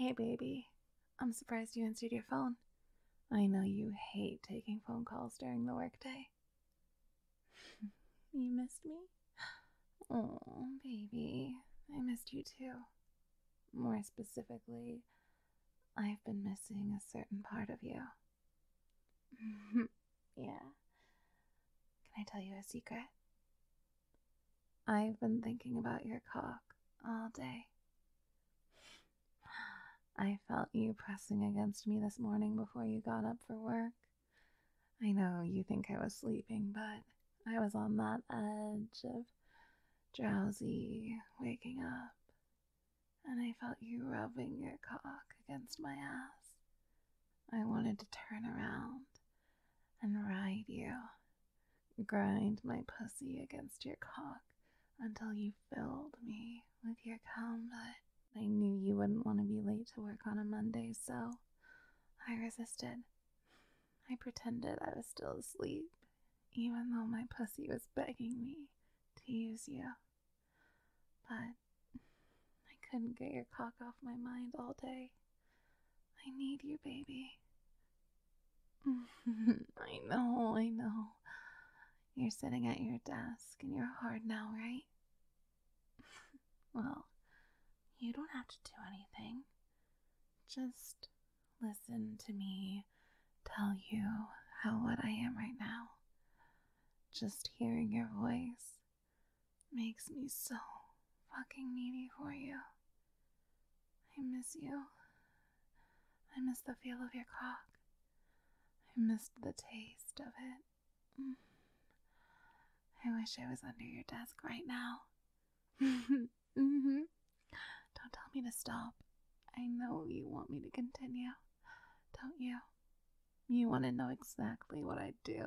Hey, baby. I'm surprised you answered your phone. I know you hate taking phone calls during the workday. You missed me? Oh, baby. I missed you too. More specifically, I've been missing a certain part of you. Yeah. Can I tell you a secret? I've been thinking about your cock all day. I felt you pressing against me this morning before you got up for work. I know you think I was sleeping, but I was on that edge of drowsy waking up, and I felt you rubbing your cock against my ass. I wanted to turn around and ride you, grind my pussy against your cock until you filled me with your cum, but I knew you wouldn't want to be late to work on a Monday, so I resisted. I pretended I was still asleep, even though my pussy was begging me to use you. But I couldn't get your cock off my mind all day. I need you, baby. I know. You're sitting at your desk and you're hard now, right? Well, you don't have to do anything. Just listen to me tell you how what I am right now. Just hearing your voice makes me so fucking needy for you. I miss you. I miss the feel of your cock. I missed the taste of it. I wish I was under your desk right now. Don't tell me to stop. I know you want me to continue, don't you? You want to know exactly what I'd do.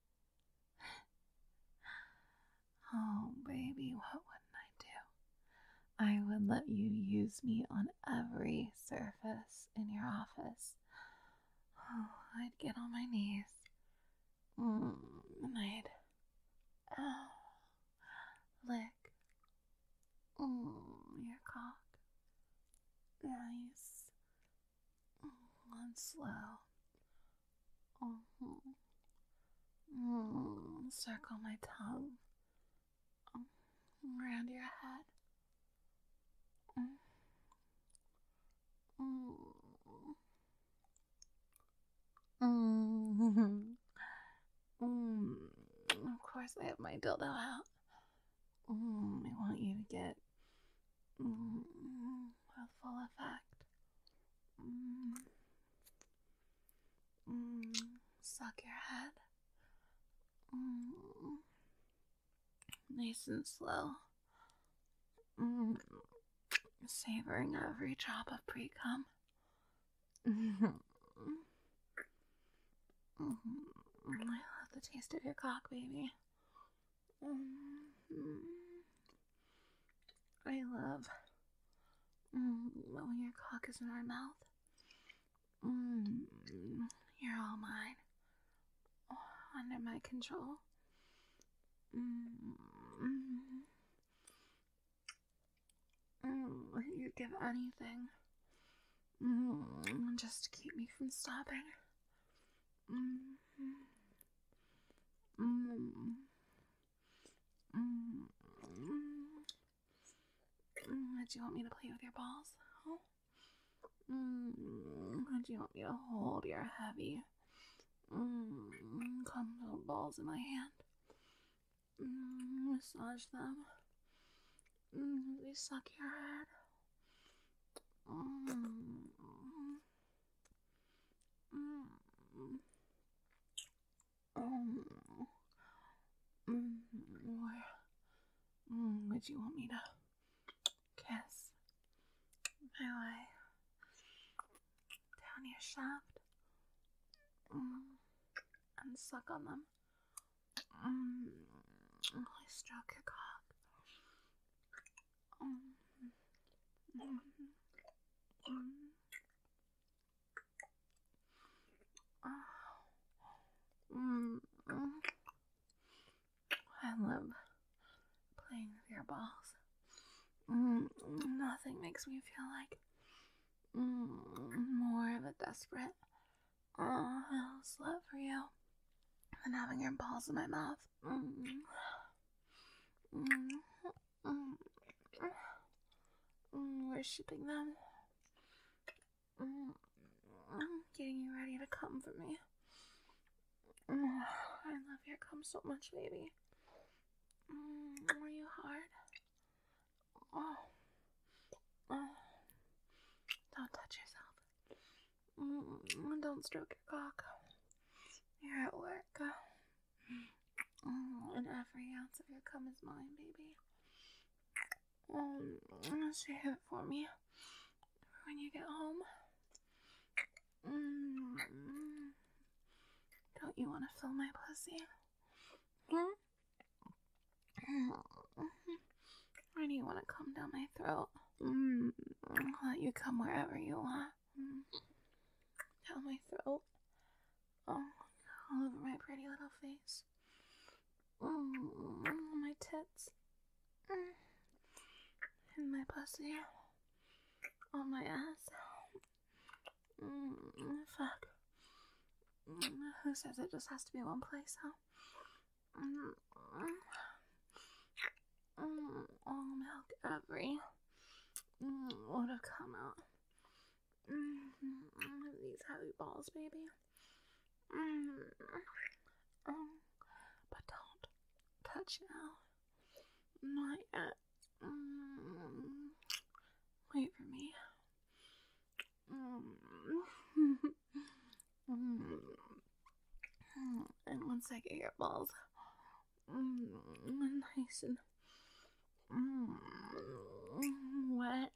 Oh, baby, what wouldn't I do? I would let you use me on every surface in your office. Oh, I'd get on my knees. And I'd lick your cock. Nice and slow. Circle my tongue around your head. Of course, I have my dildo out. I want you to get a full effect. Suck your head. Nice and slow. Savoring every drop of pre-cum. I love the taste of your cock, baby. I love when your cock is in our mouth. You're all mine. Under my control. You'd give anything just to keep me from stopping. Would you want me to play with your balls? Oh? Would you want me to hold your heavy, comfortable balls in my hand? Massage them. We suck your head. Would you want me to kiss my way down your shaft and suck on them? I stroke your cock. I love playing with your balls. Nothing makes me feel like desperate. Oh, I'll slut for you. And having your balls in my mouth. Worshipping them. Getting you ready to come for me. I love your cum so much, baby. Are you hard? Don't touch yourself. Don't stroke your cock. You're at work. And every ounce of your cum is mine, baby. Save it for me when you get home. Don't you want to fill my pussy? Or do you want to come down my throat? I'll let you come wherever you want. Down my throat. All over my pretty little face. My tits. In my pussy. On my ass. Fuck. Who says it just has to be one place, huh? All milk every would have come out. These heavy balls, baby. But don't touch now. Not yet. Wait for me. And once I get your balls nice and wet,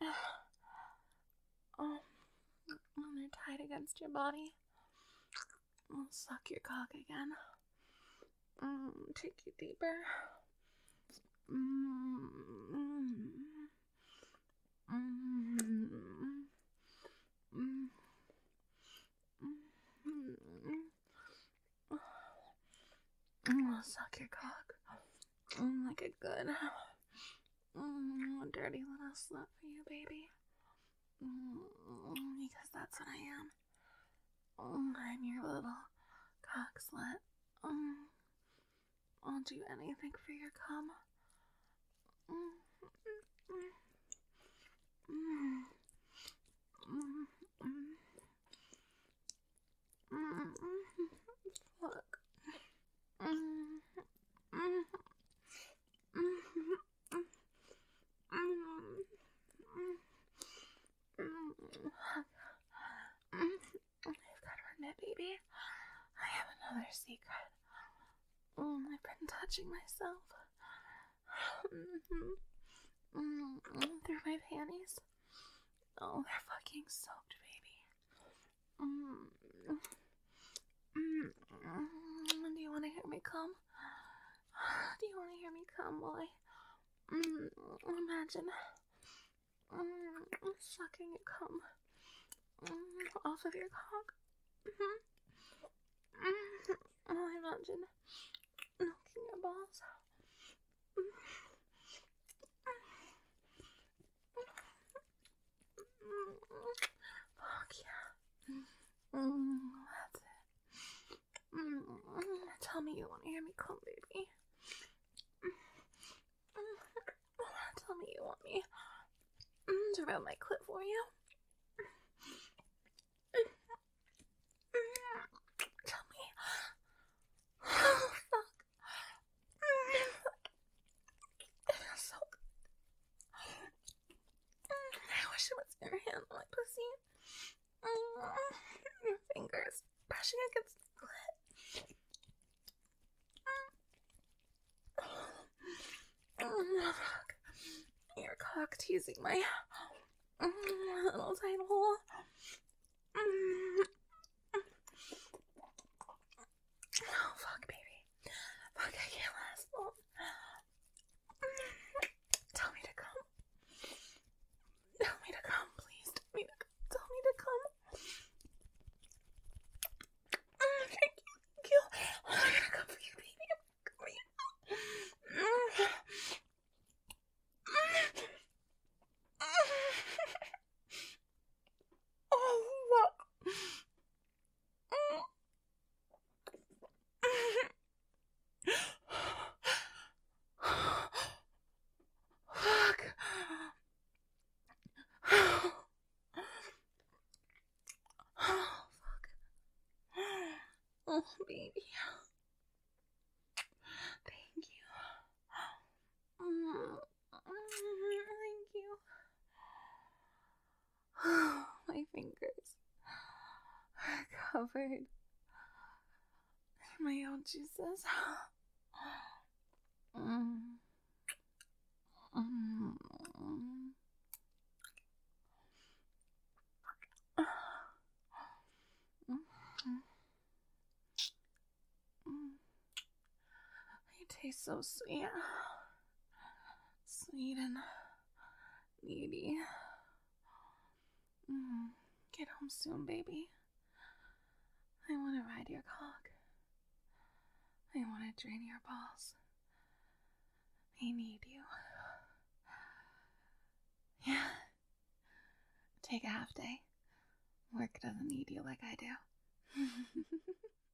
when they're tied against your body, I'll suck your cock again. Take you deeper. I'll suck your cock like a good dirty little slut for you, baby. Because that's what I am. I'm your little cock slut. I'll do anything for your cum. Fuck. I've got to admit, baby, I have another secret. I've been touching myself through my panties. Oh, they're fucking soaked, baby. Do you want to hear me come? Do you want to hear me come while I imagine sucking your cum off of your cock? I imagine milking your balls. Fuck yeah. That's it. Tell me you want to hear me come, baby. Tell me you want me to rub my clit for you. Tell me. Oh, fuck. It feels so good. I wish it was your hand on my pussy. Your fingers brushing against the clit. Fuck. Your cock teasing my little tight hole. Oh, fuck, baby. Fuck, I can't last long. Tell me to come. Tell me to come, please. Tell me to come. Tell me to come. Thank you. Thank you. I'm gonna come for you, baby. I'm gonna come for you. Oh, baby. Thank you. Thank you. My fingers are covered in my own juices. It tastes so sweet. Sweet and needy. Get home soon, baby. I want to ride your cock. I want to drain your balls. I need you. Yeah. Take a half day. Work doesn't need you like I do.